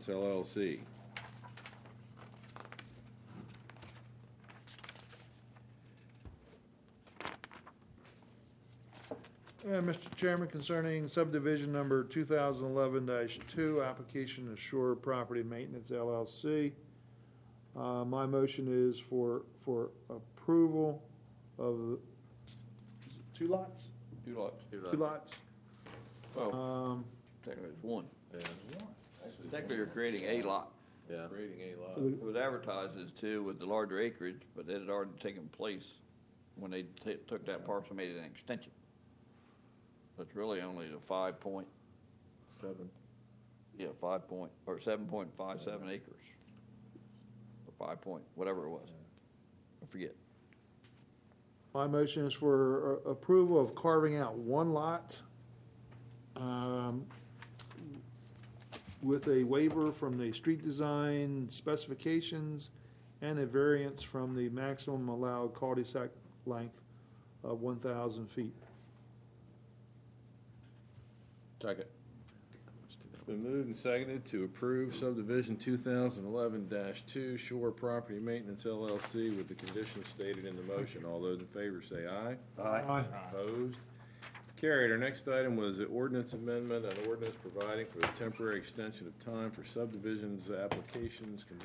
Maintenance LLC. Mr. Chairman, concerning subdivision number 2011-2, application of Shore Property Maintenance LLC, my motion is for approval of, is it 2 lots? Two lots. 2 lots. Well, technically it's one. Yeah. Technically you're creating a lot. Yeah. Creating a lot. It was advertised as two with the larger acreage, but it had already taken place when they took that parcel and made it an extension. So it's really only the 5.7 acres. Or 5 point, whatever it was. I forget. My motion is for approval of carving out 1 lot with a waiver from the street design specifications and a variance from the maximum allowed cul-de-sac length of 1,000 feet. Second. It's been moved and seconded to approve subdivision 2011-2 Shore Property Maintenance LLC with the conditions stated in the motion. All those in favor say aye. Aye. Opposed? Carried. Our next item was the ordinance amendment, an ordinance providing for the temporary extension of time for subdivisions, applications,